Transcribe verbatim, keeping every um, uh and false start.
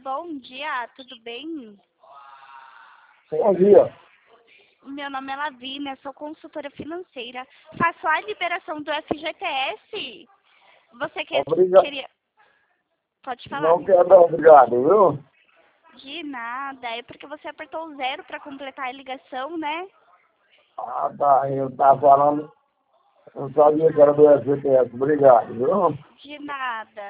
Bom dia, tudo bem? Bom dia. Meu nome é Lavínia, sou consultora financeira. Faço a liberação do F G T S. Você que, Obrigado. queria... Pode falar. Não quero dar obrigado, viu? De nada, é porque você apertou o zero para completar a ligação, né? Ah, tá. Eu tava falando. Eu sabia que era do F G T S. Obrigado, viu? De nada.